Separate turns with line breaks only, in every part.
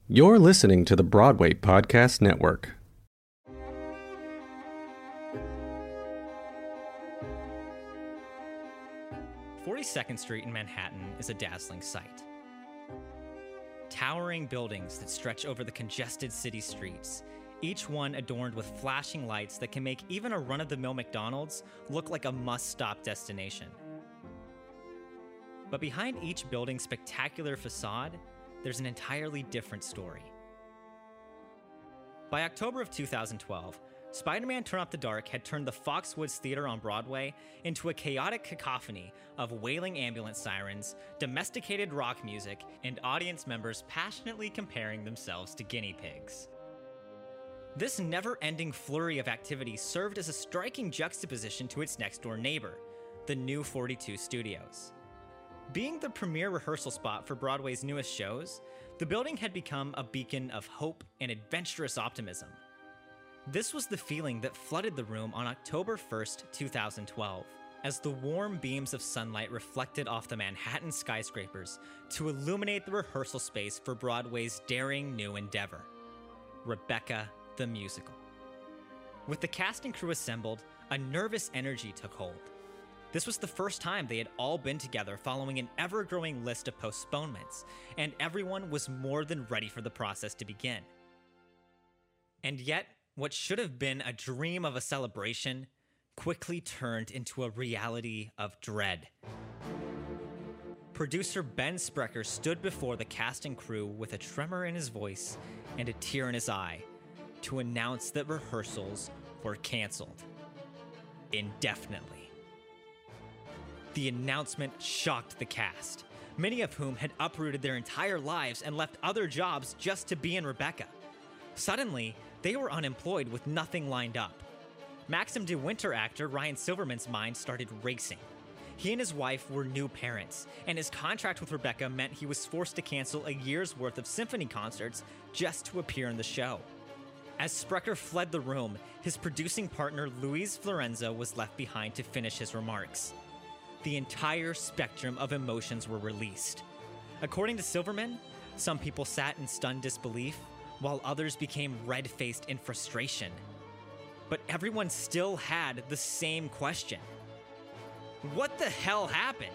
You're listening to the Broadway Podcast Network.
42nd Street in Manhattan is a dazzling sight. Towering buildings that stretch over the congested city streets, each one adorned with flashing lights that can make even a run-of-the-mill McDonald's look like a must-stop destination. But behind each building's spectacular facade, there's an entirely different story. By October of 2012, Spider-Man Turn Up the Dark had turned the Foxwoods Theater on Broadway into a chaotic cacophony of wailing ambulance sirens, domesticated rock music, and audience members passionately comparing themselves to guinea pigs. This never-ending flurry of activity served as a striking juxtaposition to its next-door neighbor, the New 42 Studios. Being the premier rehearsal spot for Broadway's newest shows, the building had become a beacon of hope and adventurous optimism. This was the feeling that flooded the room on October 1st, 2012, as the warm beams of sunlight reflected off the Manhattan skyscrapers to illuminate the rehearsal space for Broadway's daring new endeavor, Rebecca the Musical. With the cast and crew assembled, a nervous energy took hold. This was the first time they had all been together following an ever-growing list of postponements, and everyone was more than ready for the process to begin. And yet, what should have been a dream of a celebration quickly turned into a reality of dread. Producer Ben Sprecher stood before the cast and crew with a tremor in his voice and a tear in his eye to announce that rehearsals were canceled indefinitely. The announcement shocked the cast, many of whom had uprooted their entire lives and left other jobs just to be in Rebecca. Suddenly, they were unemployed with nothing lined up. Maxim De Winter actor Ryan Silverman's mind started racing. He and his wife were new parents, and his contract with Rebecca meant he was forced to cancel a year's worth of symphony concerts just to appear in the show. As Sprecher fled the room, his producing partner Louise Florenza was left behind to finish his remarks. The entire spectrum of emotions were released. According to Silverman, some people sat in stunned disbelief, while others became red-faced in frustration. But everyone still had the same question. What the hell happened?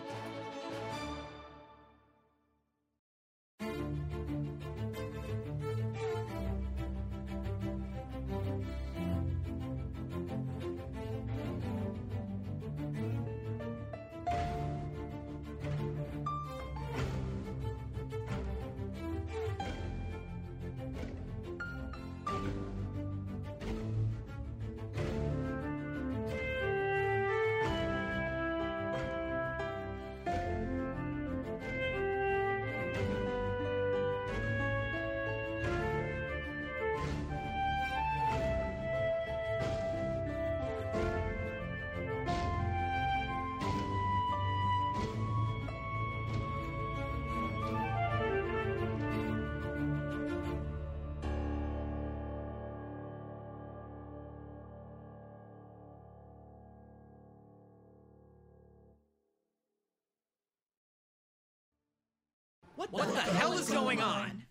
What the hell is going on?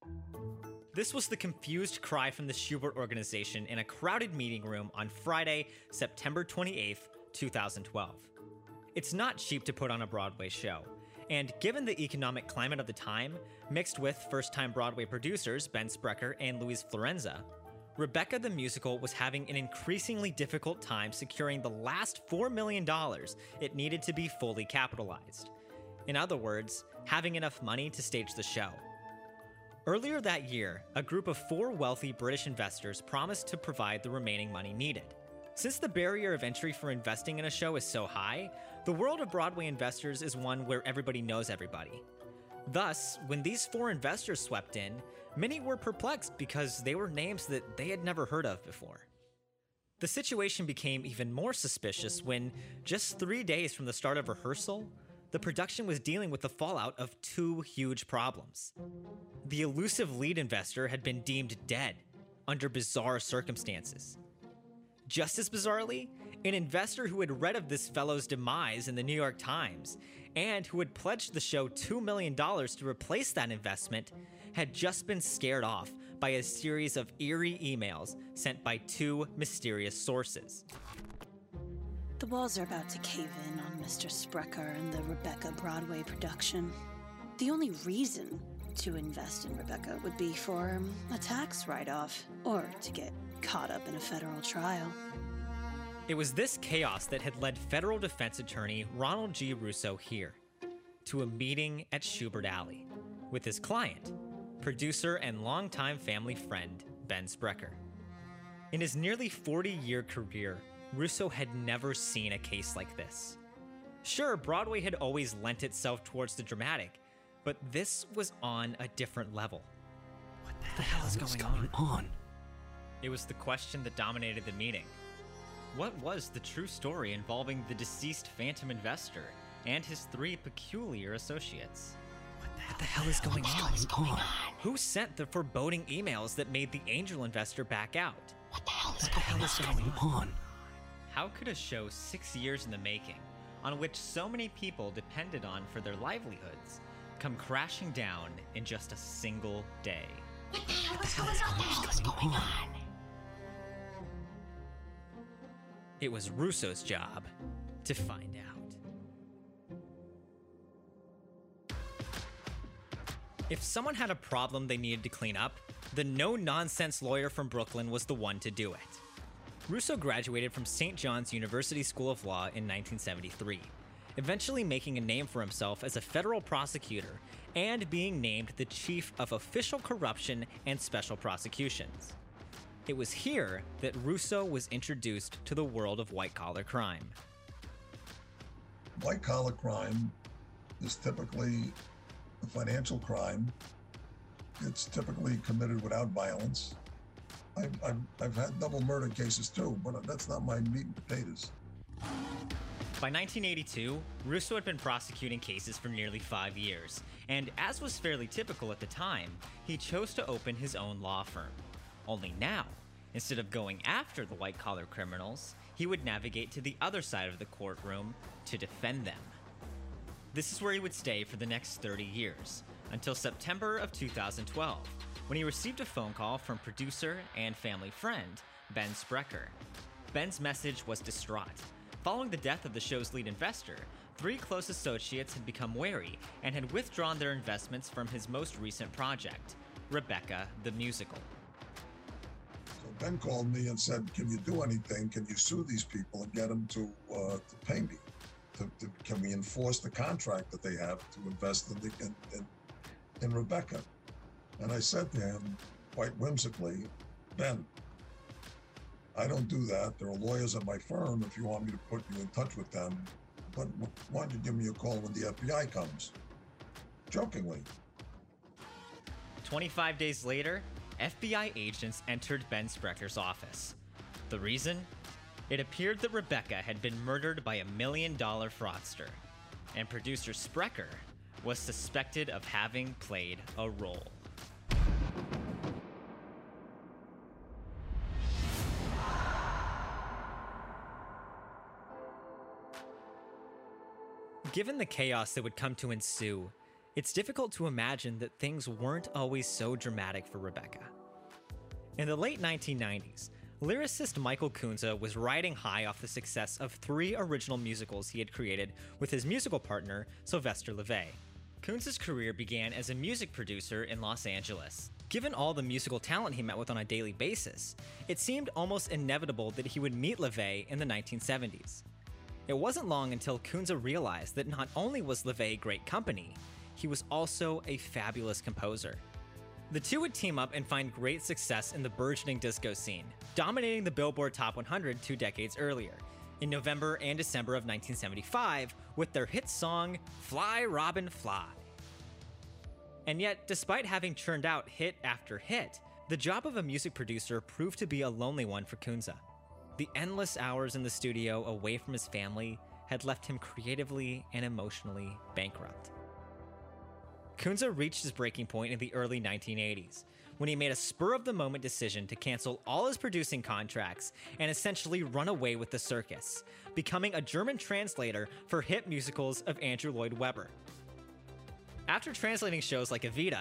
This was the confused cry from the Shubert organization in a crowded meeting room on Friday, September 28th, 2012. It's not cheap to put on a Broadway show, and given the economic climate of the time, mixed with first-time Broadway producers Ben Sprecher and Louise Florenza, Rebecca the Musical was having an increasingly difficult time securing the last $4 million it needed to be fully capitalized. In other words, having enough money to stage the show. Earlier that year, a group of 4 wealthy British investors promised to provide the remaining money needed. Since the barrier of entry for investing in a show is so high, the world of Broadway investors is one where everybody knows everybody. Thus, when these 4 investors swept in, many were perplexed because they were names that they had never heard of before. The situation became even more suspicious when, just 3 days from the start of rehearsal, the production was dealing with the fallout of 2 huge problems. The elusive lead investor had been deemed dead under bizarre circumstances. Just as bizarrely, an investor who had read of this fellow's demise in the New York Times and who had pledged the show $2 million to replace that investment had just been scared off by a series of eerie emails sent by two mysterious sources.
The walls are about to cave in on Mr. Sprecher and the Rebecca Broadway production. The only reason to invest in Rebecca would be for a tax write-off, or to get caught up in a federal trial.
It was this chaos that had led federal defense attorney Ronald G. Russo here to a meeting at Schubert Alley with his client, producer and longtime family friend Ben Sprecher. In his nearly 40-year career, Russo had never seen a case like this. Sure, Broadway had always lent itself towards the dramatic, but this was on a different level.
What the hell is going on?
It was the question that dominated the meeting. What was the true story involving the deceased phantom investor and his three peculiar associates?
What the hell is going on?
Who sent the foreboding emails that made the angel investor back out?
What the hell is going on?
How could a show 6 years in the making, on which so many people depended on for their livelihoods, come crashing down in just a single day?
What the hell is going on?
It was Russo's job to find out. If someone had a problem they needed to clean up, the no-nonsense lawyer from Brooklyn was the one to do it. Russo graduated from St. John's University School of Law in 1973, eventually making a name for himself as a federal prosecutor and being named the chief of official corruption and special prosecutions. It was here that Russo was introduced to the world of white-collar crime.
White-collar crime is typically a financial crime. It's typically committed without violence. I've had double murder cases too, but that's not my meat and potatoes.
By 1982, Russo had been prosecuting cases for nearly 5 years, and as was fairly typical at the time, he chose to open his own law firm. Only now, instead of going after the white-collar criminals, he would navigate to the other side of the courtroom to defend them. This is where he would stay for the next 30 years, until September of 2012, when he received a phone call from producer and family friend, Ben Sprecher. Ben's message was distraught. Following the death of the show's lead investor, 3 close associates had become wary and had withdrawn their investments from his most recent project, Rebecca the Musical.
So Ben called me and said, "Can you do anything? Can you sue these people and get them to pay me? Can we enforce the contract that they have to invest in Rebecca?" And I said to him, quite whimsically, "Ben, I don't do that. There are lawyers at my firm if you want me to put you in touch with them. But why don't you give me a call when the FBI comes?" Jokingly.
25 days later, FBI agents entered Ben Sprecher's office. The reason? It appeared that Rebecca had been murdered by a $1 million fraudster, and producer Sprecher was suspected of having played a role. Given the chaos that would come to ensue, it's difficult to imagine that things weren't always so dramatic for Rebecca. In the late 1990s, lyricist Michael Kunze was riding high off the success of 3 original musicals he had created with his musical partner, Sylvester LeVay. Kunze's career began as a music producer in Los Angeles. Given all the musical talent he met with on a daily basis, it seemed almost inevitable that he would meet LeVay in the 1970s. It wasn't long until Kunze realized that not only was LeVay great company, he was also a fabulous composer. The two would team up and find great success in the burgeoning disco scene, dominating the Billboard Top 100 2 decades earlier, in November and December of 1975, with their hit song, Fly Robin Fly. And yet, despite having churned out hit after hit, the job of a music producer proved to be a lonely one for Kunze. The endless hours in the studio away from his family had left him creatively and emotionally bankrupt. Kunze reached his breaking point in the early 1980s, when he made a spur-of-the-moment decision to cancel all his producing contracts and essentially run away with the circus, becoming a German translator for hit musicals of Andrew Lloyd Webber. After translating shows like Evita,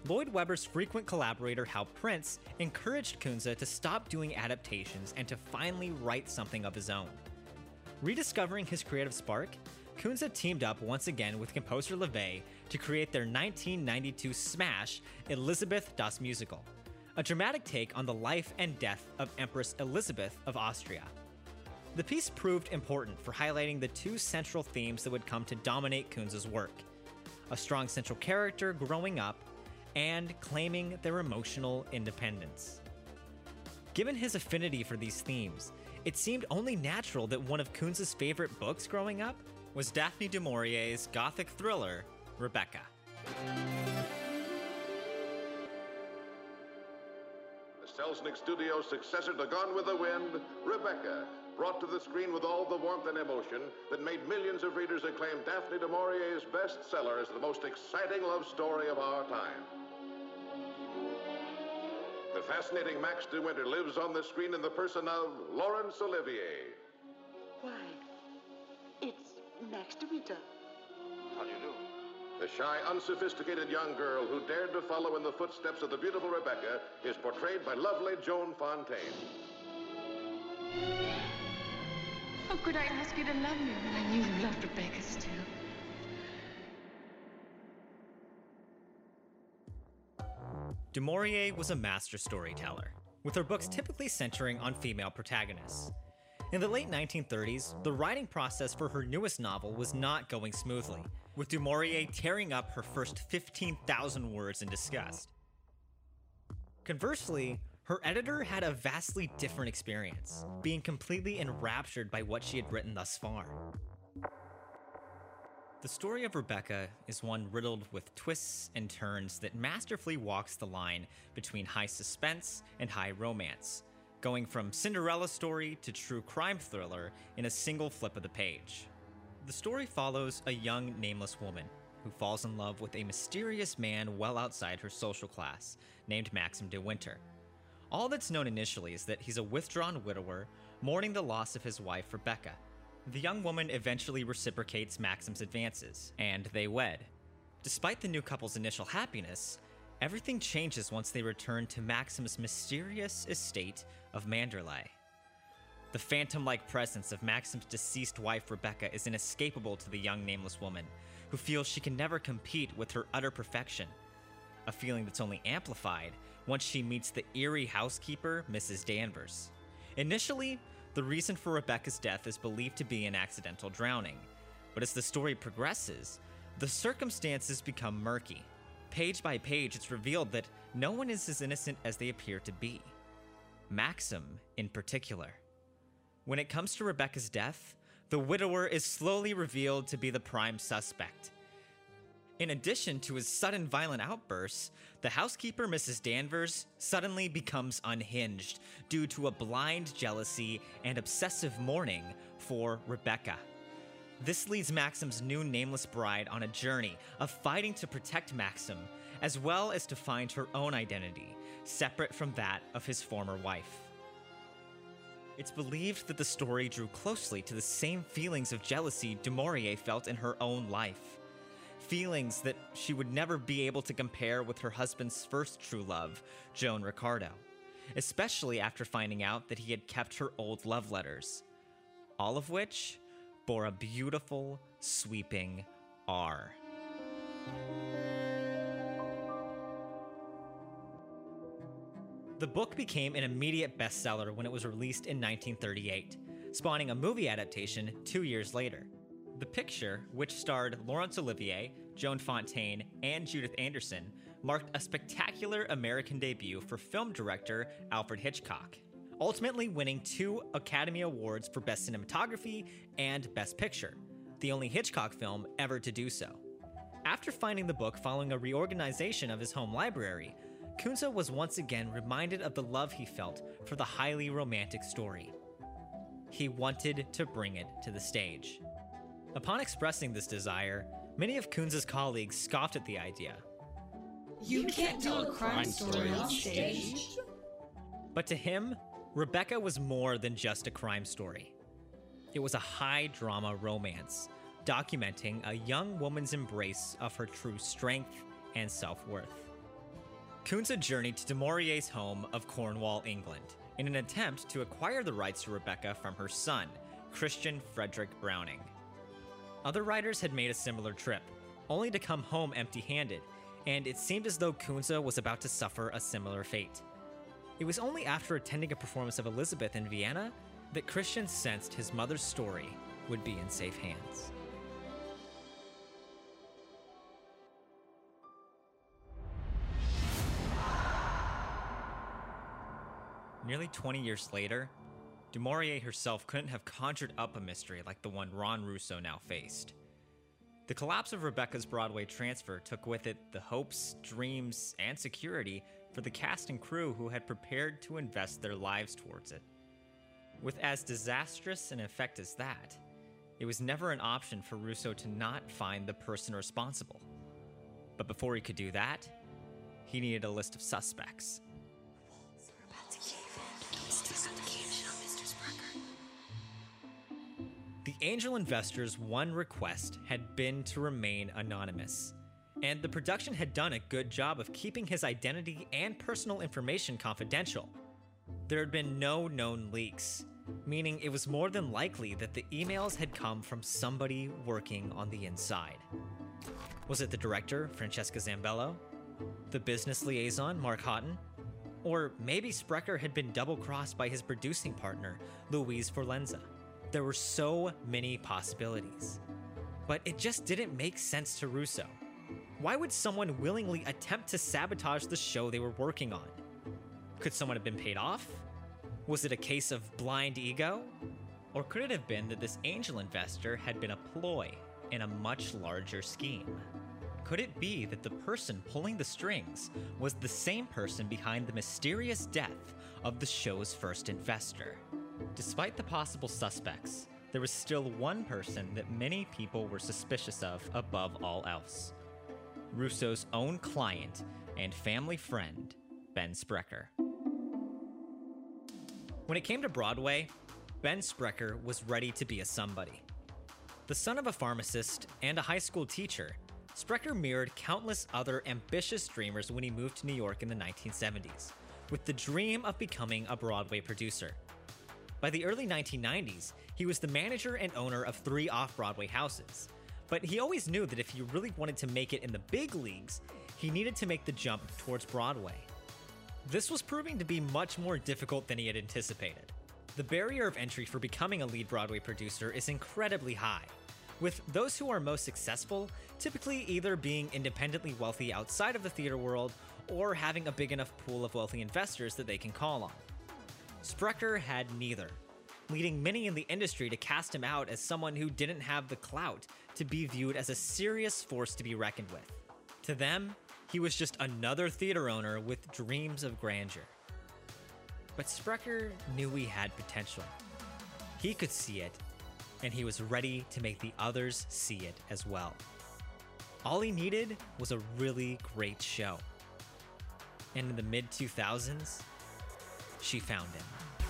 Lloyd Webber's frequent collaborator Hal Prince encouraged Kunze to stop doing adaptations and to finally write something of his own. Rediscovering his creative spark, Kunze teamed up once again with composer LaVey to create their 1992 smash Elizabeth das Musical, a dramatic take on the life and death of Empress Elizabeth of Austria. The piece proved important for highlighting the two central themes that would come to dominate Kunze's work: a strong central character growing up and claiming their emotional independence. Given his affinity for these themes, it seemed only natural that one of Kunze's favorite books growing up was Daphne du Maurier's gothic thriller, Rebecca.
The Selznick Studios' successor to Gone with the Wind, Rebecca, brought to the screen with all the warmth and emotion that made millions of readers acclaim Daphne du Maurier's bestseller as the most exciting love story of our time. The fascinating Max de Winter lives on the screen in the person of Laurence Olivier.
Why, it's Max de Winter.
How do you do? The shy, unsophisticated young girl who dared to follow in the footsteps of the beautiful Rebecca is portrayed by lovely Joan Fontaine.
How could I ask you to love me when I knew you loved Rebecca still?
Du Maurier was a master storyteller, with her books typically centering on female protagonists. In the late 1930s, the writing process for her newest novel was not going smoothly, with Du Maurier tearing up her first 15,000 words in disgust. Conversely, her editor had a vastly different experience, being completely enraptured by what she had written thus far. The story of Rebecca is one riddled with twists and turns that masterfully walks the line between high suspense and high romance, going from Cinderella story to true crime thriller in a single flip of the page. The story follows a young, nameless woman who falls in love with a mysterious man well outside her social class, named Maxim de Winter. All that's known initially is that he's a withdrawn widower, mourning the loss of his wife, Rebecca. The young woman eventually reciprocates Maxim's advances, and they wed. Despite the new couple's initial happiness, everything changes once they return to Maxim's mysterious estate of Manderley. The phantom-like presence of Maxim's deceased wife, Rebecca, is inescapable to the young nameless woman, who feels she can never compete with her utter perfection, a feeling that's only amplified once she meets the eerie housekeeper, Mrs. Danvers. Initially, the reason for Rebecca's death is believed to be an accidental drowning, but as the story progresses, the circumstances become murky. Page by page, it's revealed that no one is as innocent as they appear to be. Maxim, in particular. When it comes to Rebecca's death, the widower is slowly revealed to be the prime suspect. In addition to his sudden violent outbursts, the housekeeper, Mrs. Danvers, suddenly becomes unhinged due to a blind jealousy and obsessive mourning for Rebecca. This leads Maxim's new nameless bride on a journey of fighting to protect Maxim, as well as to find her own identity, separate from that of his former wife. It's believed that the story drew closely to the same feelings of jealousy Du Maurier felt in her own life. Feelings that she would never be able to compare with her husband's first true love, Joan Ricardo, especially after finding out that he had kept her old love letters, all of which bore a beautiful, sweeping R. The book became an immediate bestseller when it was released in 1938, spawning a movie adaptation 2 years later. The picture, which starred Laurence Olivier, Joan Fontaine, and Judith Anderson, marked a spectacular American debut for film director Alfred Hitchcock, ultimately winning 2 Academy Awards for Best Cinematography and Best Picture, the only Hitchcock film ever to do so. After finding the book following a reorganization of his home library, Kunze was once again reminded of the love he felt for the highly romantic story. He wanted to bring it to the stage. Upon expressing this desire, many of Kunze's colleagues scoffed at the idea.
You can't tell a crime story on stage.
But to him, Rebecca was more than just a crime story. It was a high-drama romance, documenting a young woman's embrace of her true strength and self-worth. Kunze journeyed to du Maurier's home of Cornwall, England, in an attempt to acquire the rights to Rebecca from her son, Christian Frederick Browning. Other writers had made a similar trip, only to come home empty-handed, and it seemed as though Kunze was about to suffer a similar fate. It was only after attending a performance of Elizabeth in Vienna that Christian sensed his mother's story would be in safe hands. Nearly 20 years later, du Maurier herself couldn't have conjured up a mystery like the one Ron Russo now faced. The collapse of Rebecca's Broadway transfer took with it the hopes, dreams, and security for the cast and crew who had prepared to invest their lives towards it. With as disastrous an effect as that, it was never an option for Russo to not find the person responsible. But before he could do that, he needed a list of suspects. The angel investor's one request had been to remain anonymous, and the production had done a good job of keeping his identity and personal information confidential. There had been no known leaks, meaning it was more than likely that the emails had come from somebody working on the inside. Was it the director, Francesca Zambello? The business liaison, Mark Houghton? Or maybe Sprecher had been double-crossed by his producing partner, Louise Forlenza. There were so many possibilities. But it just didn't make sense to Russo. Why would someone willingly attempt to sabotage the show they were working on? Could someone have been paid off? Was it a case of blind ego? Or could it have been that this angel investor had been a ploy in a much larger scheme? Could it be that the person pulling the strings was the same person behind the mysterious death of the show's first investor? Despite the possible suspects, there was still one person that many people were suspicious of above all else. Russo's own client and family friend, Ben Sprecher. When it came to Broadway, Ben Sprecher was ready to be a somebody. The son of a pharmacist and a high school teacher, Sprecher mirrored countless other ambitious dreamers when he moved to New York in the 1970s, with the dream of becoming a Broadway producer. By the early 1990s, he was the manager and owner of 3 off-Broadway houses, but he always knew that if he really wanted to make it in the big leagues, he needed to make the jump towards Broadway. This was proving to be much more difficult than he had anticipated. The barrier of entry for becoming a lead Broadway producer is incredibly high, with those who are most successful typically either being independently wealthy outside of the theater world or having a big enough pool of wealthy investors that they can call on. Sprecher had neither, leading many in the industry to cast him out as someone who didn't have the clout to be viewed as a serious force to be reckoned with. To them, he was just another theater owner with dreams of grandeur. But Sprecher knew he had potential. He could see it, and he was ready to make the others see it as well. All he needed was a really great show. And in the mid-2000s, she found him.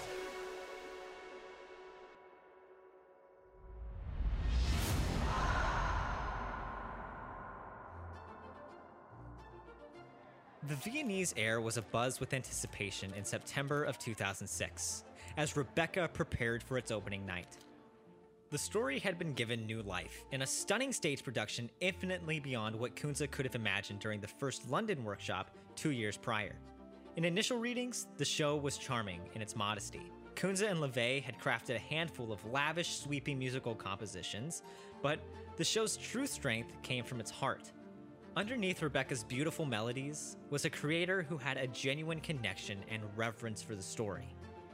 The Viennese air was abuzz with anticipation in September of 2006, as Rebecca prepared for its opening night. The story had been given new life in a stunning stage production infinitely beyond what Kunze could have imagined during the first London workshop 2 years prior. In initial readings, the show was charming in its modesty. Kunze and LaVey had crafted a handful of lavish, sweeping musical compositions, but the show's true strength came from its heart. Underneath Rebecca's beautiful melodies was a creator who had a genuine connection and reverence for the story.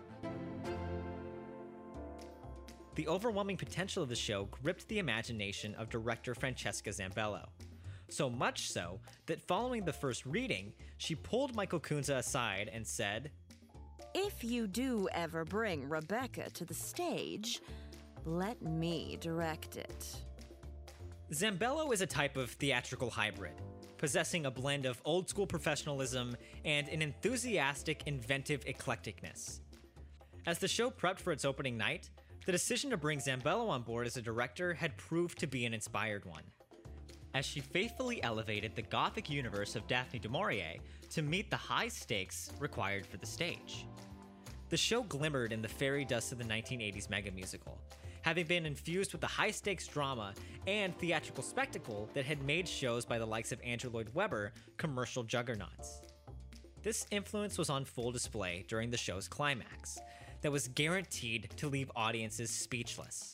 The overwhelming potential of the show gripped the imagination of director Francesca Zambello. So much so that following the first reading, she pulled Michael Kunze aside and said,
"If you do ever bring Rebecca to the stage, let me direct it."
Zambello is a type of theatrical hybrid, possessing a blend of old-school professionalism and an enthusiastic, inventive eclecticness. As the show prepped for its opening night, the decision to bring Zambello on board as a director had proved to be an inspired one. as she faithfully elevated the gothic universe of Daphne du Maurier to meet the high stakes required for the stage. The show glimmered in the fairy dust of the 1980s mega musical, having been infused with the high-stakes drama and theatrical spectacle that had made shows by the likes of Andrew Lloyd Webber commercial juggernauts. This influence was on full display during the show's climax, that was guaranteed to leave audiences speechless.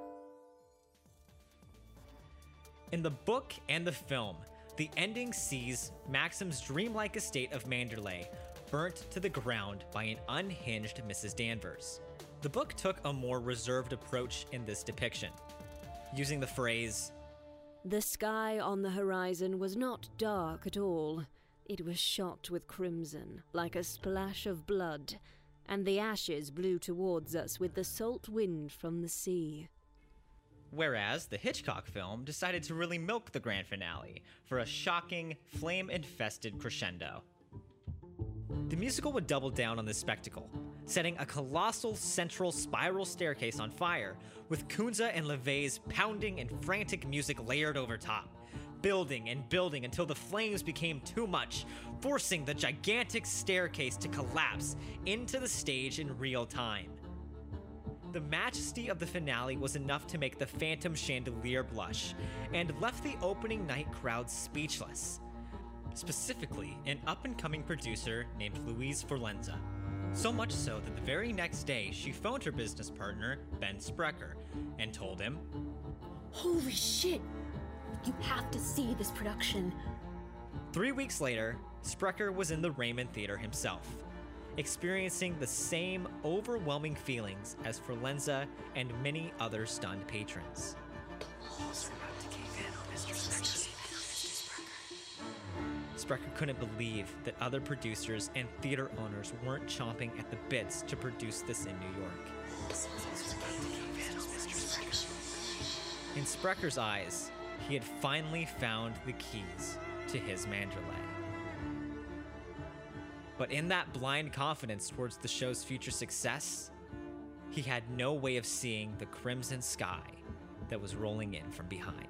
In the book and the film, the ending sees Maxim's dreamlike estate of Manderley burnt to the ground by an unhinged Mrs. Danvers. The book took a more reserved approach in this depiction, using the phrase,
"The sky on the horizon was not dark at all. It was shot with crimson, like a splash of blood, and the ashes blew towards us with the salt wind from the sea."
Whereas the Hitchcock film decided to really milk the grand finale for a shocking, flame-infested crescendo. The musical would double down on this spectacle, setting a colossal central spiral staircase on fire, with Kunze and LaVey's pounding and frantic music layered over top, building and building until the flames became too much, forcing the gigantic staircase to collapse into the stage in real time. The majesty of the finale was enough to make the Phantom Chandelier blush, and left the opening night crowd speechless. Specifically, an up-and-coming producer named Louise Forlenza. So much so that the very next day, she phoned her business partner, Ben Sprecher, and told him,
"Holy shit! You have to see this production."
3 weeks later, Sprecher was in the Raymond Theater himself, experiencing the same overwhelming feelings as Forlenza and many other stunned patrons. Sprecher couldn't believe that other producers and theater owners weren't chomping at the bits to produce this in New York. In Sprecher's eyes, he had finally found the keys to his Manderley. But in that blind confidence towards the show's future success, he had no way of seeing the crimson sky that was rolling in from behind.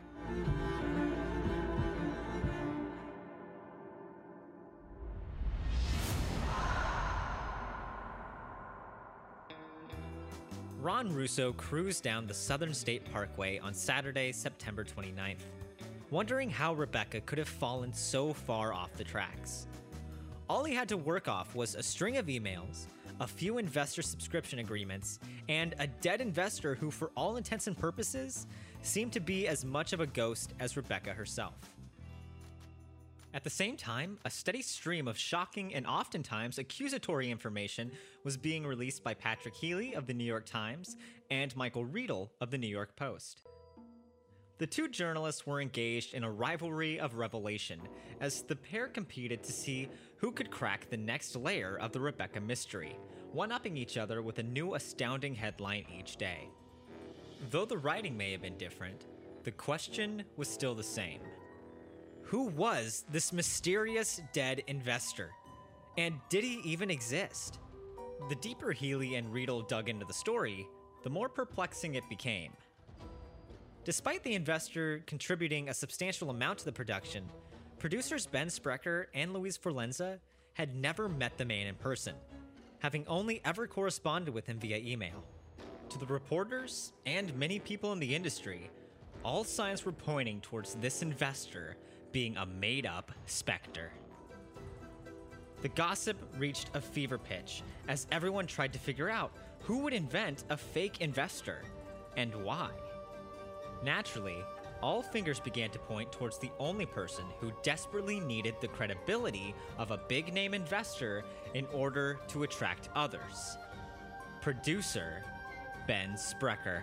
Ron Russo cruised down the Southern State Parkway on Saturday, September 29th, wondering how Rebecca could have fallen so far off the tracks. All he had to work off was a string of emails, a few investor subscription agreements, and a dead investor who, for all intents and purposes, seemed to be as much of a ghost as Rebecca herself. At the same time, a steady stream of shocking and oftentimes accusatory information was being released by Patrick Healy of the New York Times and Michael Riedel of the New York Post. The two journalists were engaged in a rivalry of revelation as the pair competed to see who could crack the next layer of the Rebecca mystery, one-upping each other with a new astounding headline each day. Though the writing may have been different, the question was still the same. Who was this mysterious dead investor? And did he even exist? The deeper Healy and Riedel dug into the story, the more perplexing it became. Despite the investor contributing a substantial amount to the production, producers Ben Sprecher and Louise Forlenza had never met the man in person, having only ever corresponded with him via email. To the reporters and many people in the industry, all signs were pointing towards this investor being a made-up specter. The gossip reached a fever pitch as everyone tried to figure out who would invent a fake investor and why. Naturally, all fingers began to point towards the only person who desperately needed the credibility of a big-name investor in order to attract others. Producer Ben Sprecher.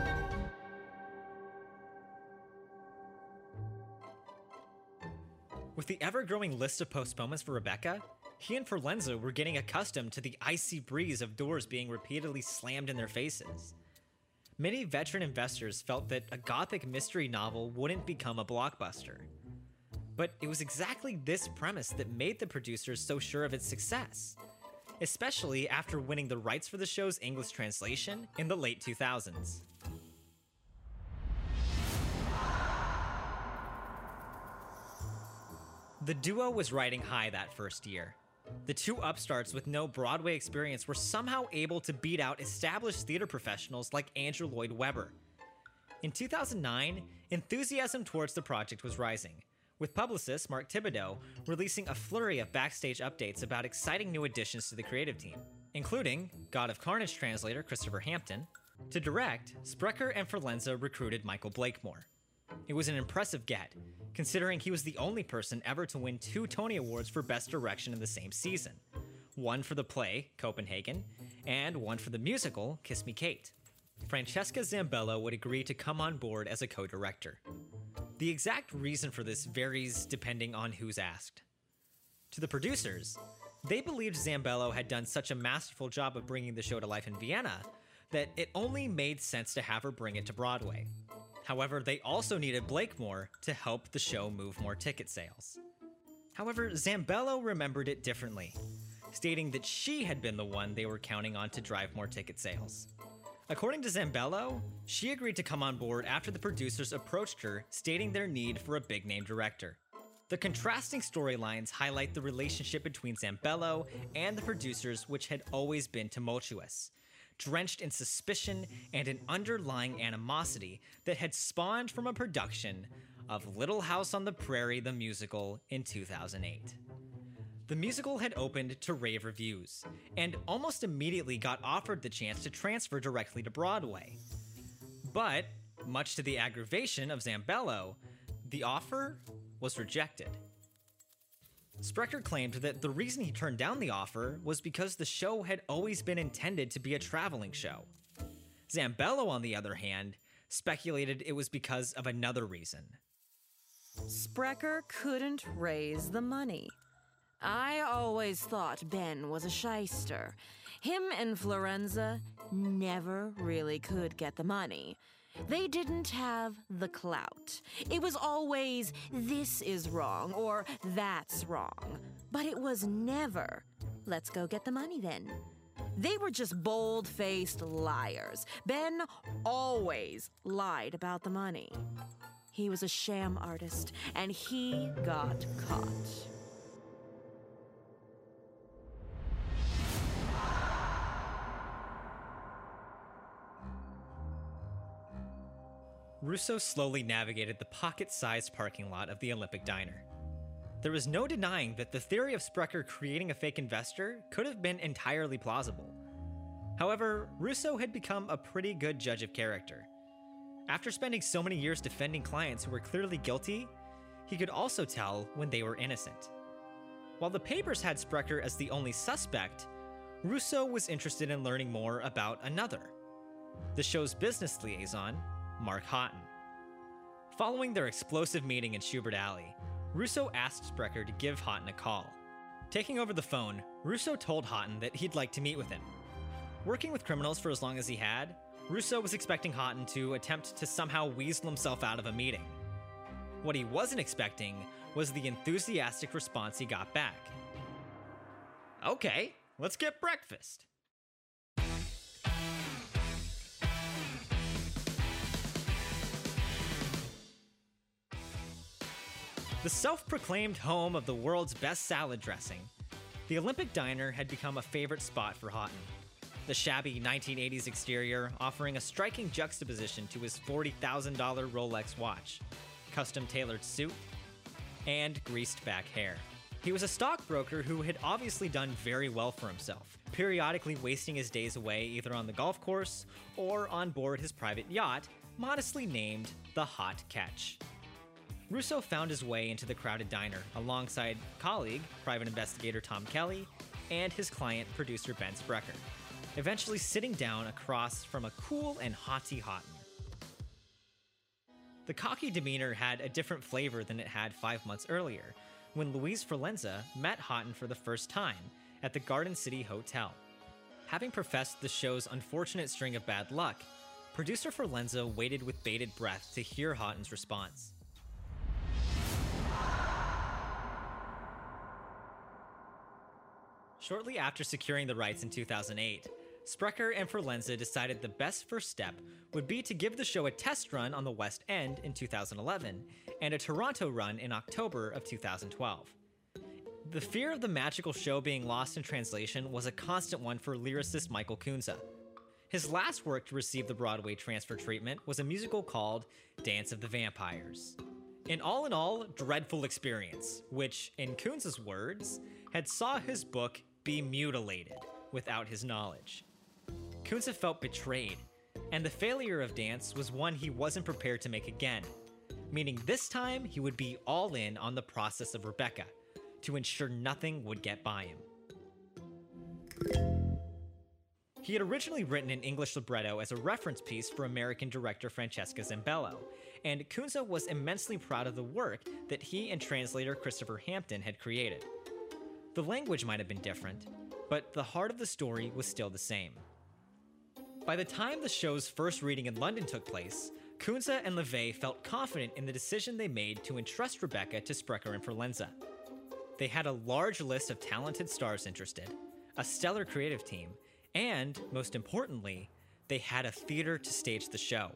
With the ever-growing list of postponements for Rebecca, he and Forlenza were getting accustomed to the icy breeze of doors being repeatedly slammed in their faces. Many veteran investors felt that a gothic mystery novel wouldn't become a blockbuster. But it was exactly this premise that made the producers so sure of its success, especially after winning the rights for the show's English translation in the late 2000s. The duo was riding high that first year. The two upstarts with no Broadway experience were somehow able to beat out established theater professionals like Andrew Lloyd Webber. In 2009, enthusiasm towards the project was rising, with publicist Mark Thibodeau releasing a flurry of backstage updates about exciting new additions to the creative team, including God of Carnage translator Christopher Hampton. To direct, Sprecher and Forlenza recruited Michael Blakemore. It was an impressive get, considering he was the only person ever to win 2 Tony Awards for Best Direction in the same season, one for the play, Copenhagen, and one for the musical, Kiss Me Kate. Francesca Zambello would agree to come on board as a co-director. The exact reason for this varies depending on who's asked. To the producers, they believed Zambello had done such a masterful job of bringing the show to life in Vienna that it only made sense to have her bring it to Broadway. However, they also needed Blakemore to help the show move more ticket sales. However, Zambello remembered it differently, stating that she had been the one they were counting on to drive more ticket sales. According to Zambello, she agreed to come on board after the producers approached her, stating their need for a big-name director. The contrasting storylines highlight the relationship between Zambello and the producers, which had always been tumultuous, drenched in suspicion and an underlying animosity that had spawned from a production of Little House on the Prairie the musical in 2008. The musical had opened to rave reviews, and almost immediately got offered the chance to transfer directly to Broadway. But, much to the aggravation of Zambello, the offer was rejected. Sprecher claimed that the reason he turned down the offer was because the show had always been intended to be a traveling show. Zambello, on the other hand, speculated it was because of another reason.
Sprecher couldn't raise the money. I always thought Ben was a shyster. Him and Florenza never really could get the money. They didn't have the clout. It was always, this is wrong, or that's wrong. But it was never, let's go get the money then. They were just bold-faced liars. Ben always lied about the money. He was a sham artist, and he got caught.
Russo slowly navigated the pocket-sized parking lot of the Olympic Diner. There was no denying that the theory of Sprecher creating a fake investor could have been entirely plausible. However, Russo had become a pretty good judge of character. After spending so many years defending clients who were clearly guilty, he could also tell when they were innocent. While the papers had Sprecher as the only suspect, Russo was interested in learning more about another, the show's business liaison, Mark Houghton. Following their explosive meeting in Schubert Alley, Russo asked Sprecher to give Houghton a call. Taking over the phone, Russo told Houghton that he'd like to meet with him. Working with criminals for as long as he had, Russo was expecting Houghton to attempt to somehow weasel himself out of a meeting. What he wasn't expecting was the enthusiastic response he got back. Okay, let's get breakfast. The self-proclaimed home of the world's best salad dressing, the Olympic Diner had become a favorite spot for Houghton. The shabby 1980s exterior offering a striking juxtaposition to his $40,000 Rolex watch, custom-tailored suit, and greased-back hair. He was a stockbroker who had obviously done very well for himself, periodically wasting his days away either on the golf course or on board his private yacht, modestly named the Hot Catch. Russo found his way into the crowded diner alongside colleague, private investigator Tom Kelly, and his client, producer Ben Sprecher, eventually sitting down across from a cool and haughty Houghton. The cocky demeanor had a different flavor than it had 5 months earlier, when Louise Forlenza met Houghton for the first time at the Garden City Hotel. Having professed the show's unfortunate string of bad luck, producer Forlenza waited with bated breath to hear Houghton's response. Shortly after securing the rights in 2008, Sprecher and Forlenza decided the best first step would be to give the show a test run on the West End in 2011 and a Toronto run in October of 2012. The fear of the magical show being lost in translation was a constant one for lyricist Michael Kunze. His last work to receive the Broadway transfer treatment was a musical called Dance of the Vampires. An all-in-all dreadful experience, which, in Kunze's words, had saw his book be mutilated without his knowledge. Kunze felt betrayed, and the failure of Dance was one he wasn't prepared to make again, meaning this time he would be all in on the process of Rebecca, to ensure nothing would get by him. He had originally written an English libretto as a reference piece for American director Francesca Zambello, and Kunze was immensely proud of the work that he and translator Christopher Hampton had created. The language might have been different, but the heart of the story was still the same. By the time the show's first reading in London took place, Kunze and LaVey felt confident in the decision they made to entrust Rebecca to Sprecher and Forlenza. They had a large list of talented stars interested, a stellar creative team, and, most importantly, they had a theater to stage the show.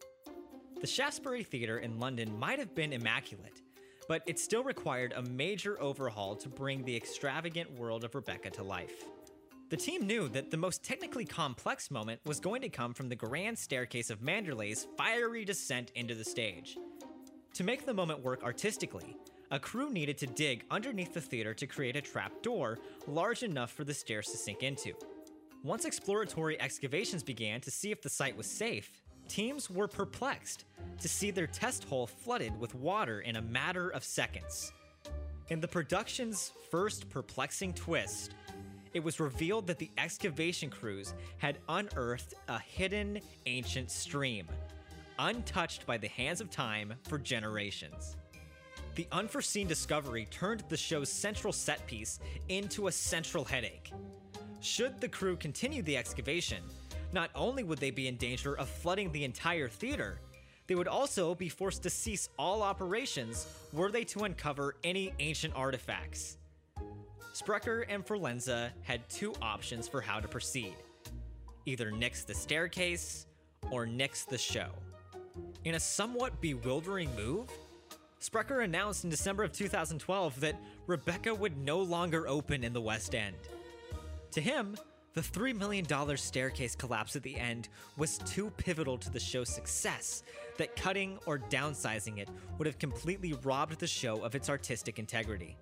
The Shaftesbury Theatre in London might have been immaculate, but it still required a major overhaul to bring the extravagant world of Rebecca to life. The team knew that the most technically complex moment was going to come from the grand staircase of Manderley's fiery descent into the stage. To make the moment work artistically, a crew needed to dig underneath the theater to create a trap door large enough for the stairs to sink into. Once exploratory excavations began to see if the site was safe, teams were perplexed to see their test hole flooded with water in a matter of seconds. In the production's first perplexing twist, it was revealed that the excavation crews had unearthed a hidden ancient stream, untouched by the hands of time for generations. The unforeseen discovery turned the show's central set piece into a central headache. Should the crew continue the excavation, not only would they be in danger of flooding the entire theater, they would also be forced to cease all operations were they to uncover any ancient artifacts. Sprecher and Forlenza had two options for how to proceed. Either nix the staircase, or nix the show. In a somewhat bewildering move, Sprecher announced in December of 2012 that Rebecca would no longer open in the West End. To him, the $3 million staircase collapse at the end was too pivotal to the show's success that cutting or downsizing it would have completely robbed the show of its artistic integrity.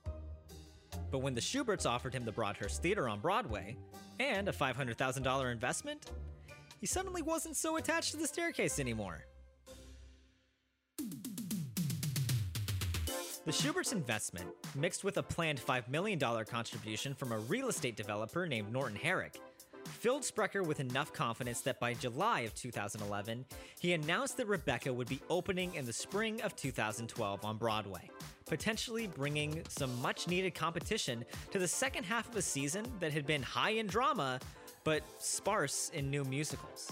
But when the Shuberts offered him the Broadhurst Theater on Broadway, and a $500,000 investment, he suddenly wasn't so attached to the staircase anymore. The Shuberts' investment, mixed with a planned $5 million contribution from a real estate developer named Norton Herrick, filled Sprecher with enough confidence that by July of 2011, he announced that Rebecca would be opening in the spring of 2012 on Broadway, potentially bringing some much-needed competition to the second half of a season that had been high in drama, but sparse in new musicals.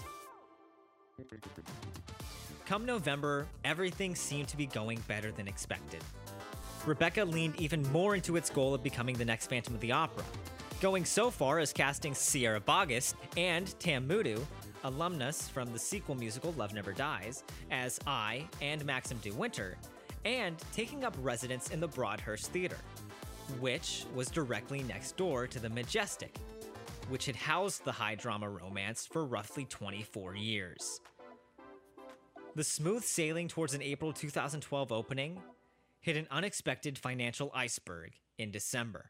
Come November, everything seemed to be going better than expected. Rebecca leaned even more into its goal of becoming the next Phantom of the Opera, going so far as casting Sierra Boggess and Tam Mudu, alumnus from the sequel musical Love Never Dies, as I and Maxim De Winter, and taking up residence in the Broadhurst Theater, which was directly next door to the Majestic, which had housed the high drama romance for roughly 24 years. The smooth sailing towards an April 2012 opening hit an unexpected financial iceberg in December.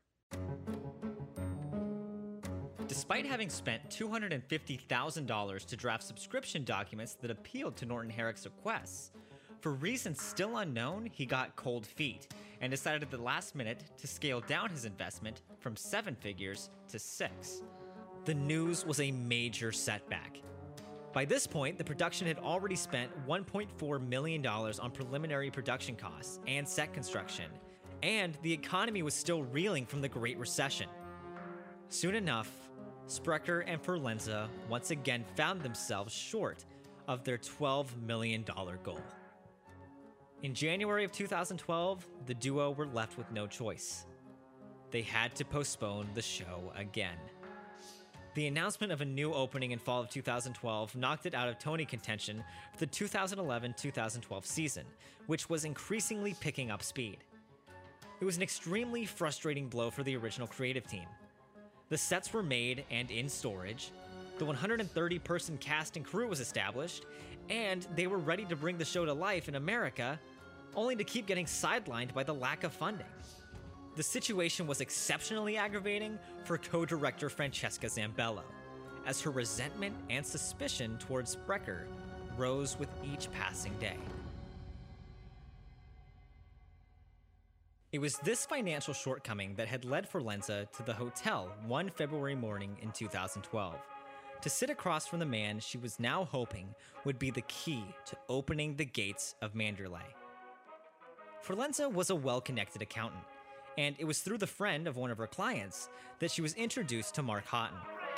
Despite having spent $250,000 to draft subscription documents that appealed to Norton Herrick's requests, for reasons still unknown, he got cold feet and decided at the last minute to scale down his investment from 7 figures to 6. The news was a major setback. By this point, the production had already spent $1.4 million on preliminary production costs and set construction, and the economy was still reeling from the Great Recession. Soon enough, Sprecher and Forlenza once again found themselves short of their $12 million goal. In January of 2012, the duo were left with no choice. They had to postpone the show again. The announcement of a new opening in fall of 2012 knocked it out of Tony contention for the 2011-2012 season, which was increasingly picking up speed. It was an extremely frustrating blow for the original creative team. The sets were made and in storage, the 130-person cast and crew was established, and they were ready to bring the show to life in America, only to keep getting sidelined by the lack of funding. The situation was exceptionally aggravating for co-director Francesca Zambello, as her resentment and suspicion towards Sprecher rose with each passing day. It was this financial shortcoming that had led Forlenza to the hotel one February morning in 2012, to sit across from the man she was now hoping would be the key to opening the gates of Mandalay. Forlenza was a well-connected accountant, and it was through the friend of one of her clients that she was introduced to Mark Houghton.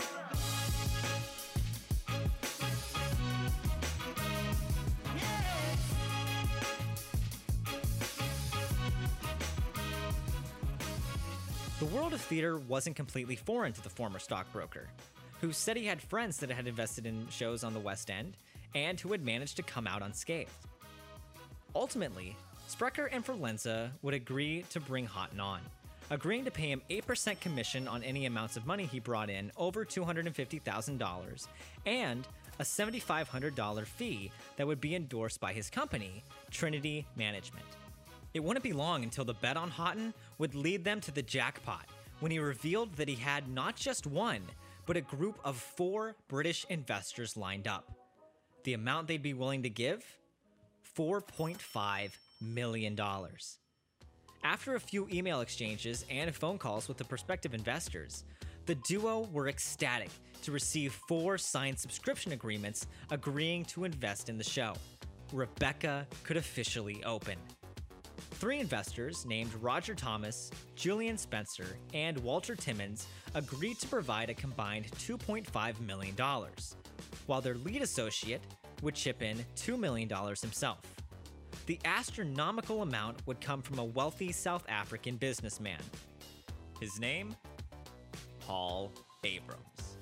The world of theater wasn't completely foreign to the former stockbroker, who said he had friends that had invested in shows on the West End and who had managed to come out unscathed. Ultimately, Sprecher and Forlenza would agree to bring Houghton on, agreeing to pay him 8% commission on any amounts of money he brought in over $250,000 and a $7,500 fee that would be endorsed by his company, Trinity Management. It wouldn't be long until the bet on Houghton would lead them to the jackpot when he revealed that he had not just one, but a group of 4 British investors lined up. The amount they'd be willing to give? $4.5 million. After a few email exchanges and phone calls with the prospective investors, the duo were ecstatic to receive 4 signed subscription agreements agreeing to invest in the show. Rebecca could officially open. 3 investors named Roger Thomas, Julian Spencer, and Walter Timmons agreed to provide a combined $2.5 million, while their lead associate would chip in $2 million himself. The astronomical amount would come from a wealthy South African businessman. His name? Paul Abrams.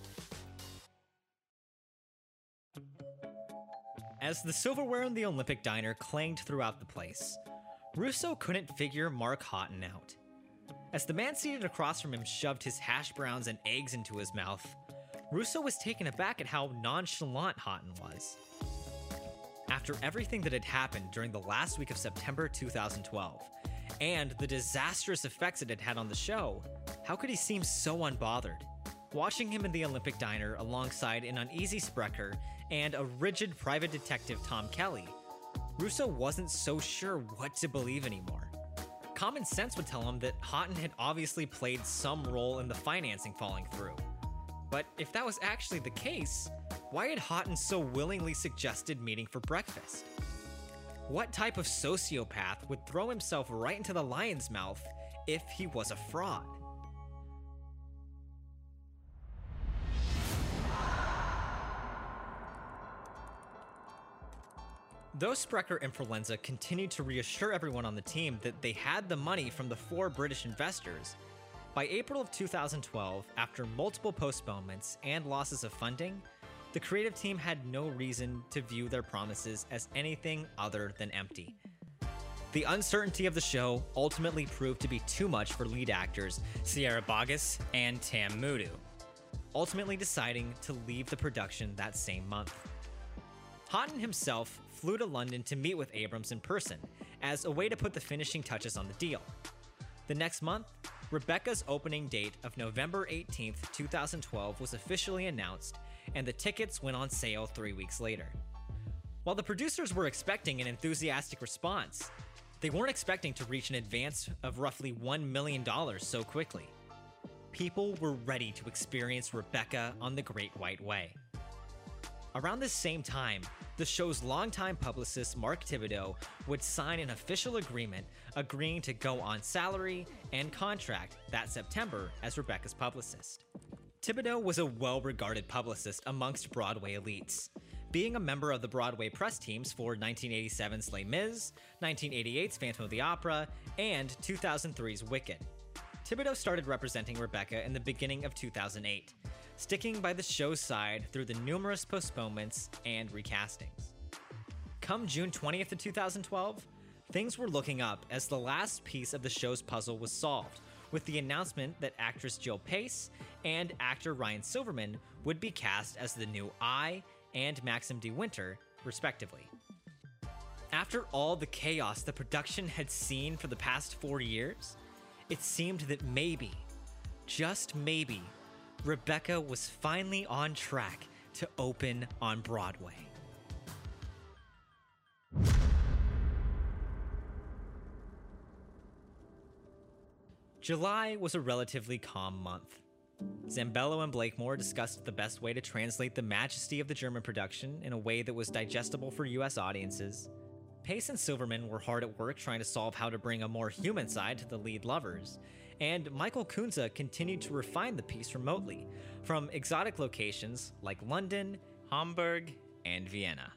As the silverware in the Olympic diner clanged throughout the place, Russo couldn't figure Mark Houghton out. As the man seated across from him shoved his hash browns and eggs into his mouth, Russo was taken aback at how nonchalant Houghton was. After everything that had happened during the last week of September 2012, and the disastrous effects it had had on the show, how could he seem so unbothered? Watching him in the Olympic diner alongside an uneasy Sprecher and a rigid private detective Tom Kelly, Russo wasn't so sure what to believe anymore. Common sense would tell him that Houghton had obviously played some role in the financing falling through. But if that was actually the case, why had Houghton so willingly suggested meeting for breakfast? What type of sociopath would throw himself right into the lion's mouth if he was a fraud? Though Sprecher and Forlenza continued to reassure everyone on the team that they had the money from the 4 British investors, by April of 2012, after multiple postponements and losses of funding, the creative team had no reason to view their promises as anything other than empty. The uncertainty of the show ultimately proved to be too much for lead actors Sierra Boggess and Tam Mudu, ultimately deciding to leave the production that same month. Houghton himself flew to London to meet with Abrams in person as a way to put the finishing touches on the deal. The next month, Rebecca's opening date of November 18th, 2012 was officially announced, and the tickets went on sale 3 weeks later. While the producers were expecting an enthusiastic response, they weren't expecting to reach an advance of roughly $1 million so quickly. People were ready to experience Rebecca on the Great White Way. Around this same time, the show's longtime publicist Mark Thibodeau would sign an official agreement agreeing to go on salary and contract that September as Rebecca's publicist. Thibodeau was a well-regarded publicist amongst Broadway elites, being a member of the Broadway press teams for 1987's Les Mis, 1988's Phantom of the Opera, and 2003's Wicked. Thibodeau started representing Rebecca in the beginning of 2008, sticking by the show's side through the numerous postponements and recastings. Come June 20th of 2012, things were looking up as the last piece of the show's puzzle was solved, with the announcement that actress Jill Pace and actor Ryan Silverman would be cast as the new I and Maxim De Winter, respectively. After all the chaos the production had seen for the past 4 years, it seemed that maybe, just maybe, Rebecca was finally on track to open on Broadway. July was a relatively calm month. Zambello and Blakemore discussed the best way to translate the majesty of the German production in a way that was digestible for US audiences. Pace and Silverman were hard at work trying to solve how to bring a more human side to the lead lovers, and Michael Kunze continued to refine the piece remotely, from exotic locations like London, Hamburg, and Vienna.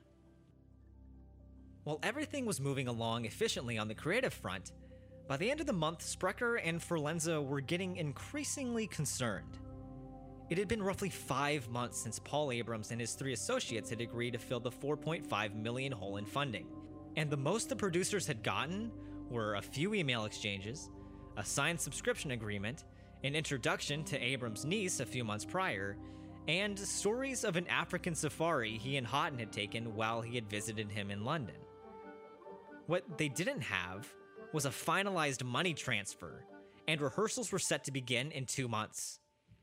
While everything was moving along efficiently on the creative front, by the end of the month, Sprecher and Forlenza were getting increasingly concerned. It had been roughly 5 months since Paul Abrams and his 3 associates had agreed to fill the $4.5 million hole in funding, and the most the producers had gotten were a few email exchanges, a signed subscription agreement, an introduction to Abrams' niece a few months prior, and stories of an African safari he and Houghton had taken while he had visited him in London. What they didn't have was a finalized money transfer, and rehearsals were set to begin in 2 months.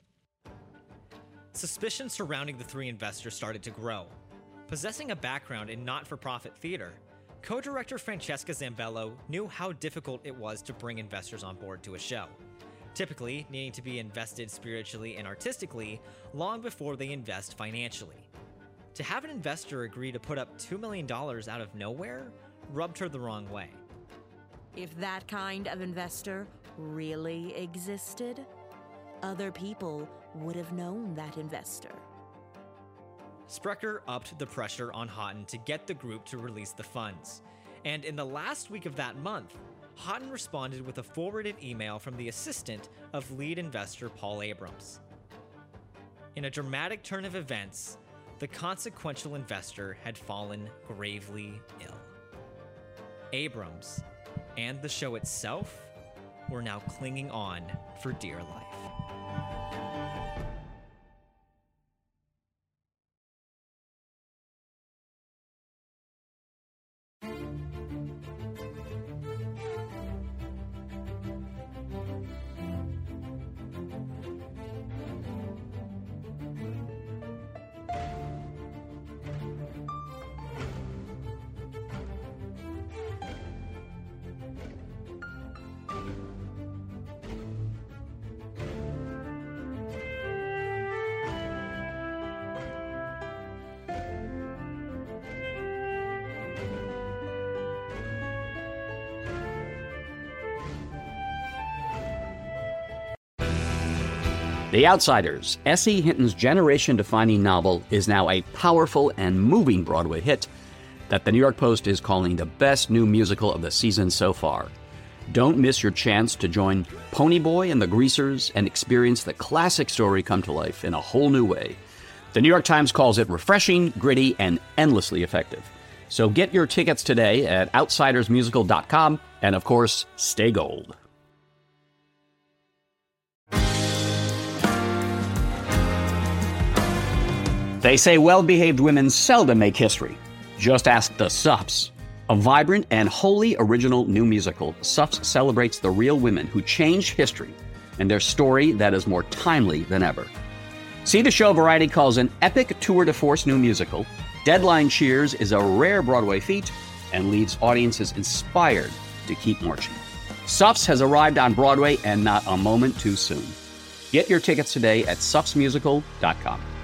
Suspicion surrounding the 3 investors started to grow. Possessing a background in not-for-profit theater, co-director Francesca Zambello knew how difficult it was to bring investors on board to a show, typically needing to be invested spiritually and artistically long before they invest financially. To have an investor agree to put up $2 million out of nowhere rubbed her the wrong way.
If that kind of investor really existed, other people would have known that investor.
Sprecher upped the pressure on Houghton to get the group to release the funds, and in the last week of that month, Houghton responded with a forwarded email from the assistant of lead investor Paul Abrams. In a dramatic turn of events, the consequential investor had fallen gravely ill. Abrams and the show itself were now clinging on for dear life.
The Outsiders, S.E. Hinton's generation-defining novel, is now a powerful and moving Broadway hit that the New York Post is calling the best new musical of the season so far. Don't miss your chance to join Ponyboy and the Greasers and experience the classic story come to life in a whole new way. The New York Times calls it refreshing, gritty, and endlessly effective. So get your tickets today at outsidersmusical.com, and of course, stay gold. They say well-behaved women seldom make history. Just ask the Suffs. A vibrant and wholly original new musical, Suffs celebrates the real women who changed history and their story that is more timely than ever. See the show Variety calls an epic tour de force new musical. Deadline cheers is a rare Broadway feat and leaves audiences inspired to keep marching. Suffs has arrived on Broadway and not a moment too soon. Get your tickets today at suffsmusical.com.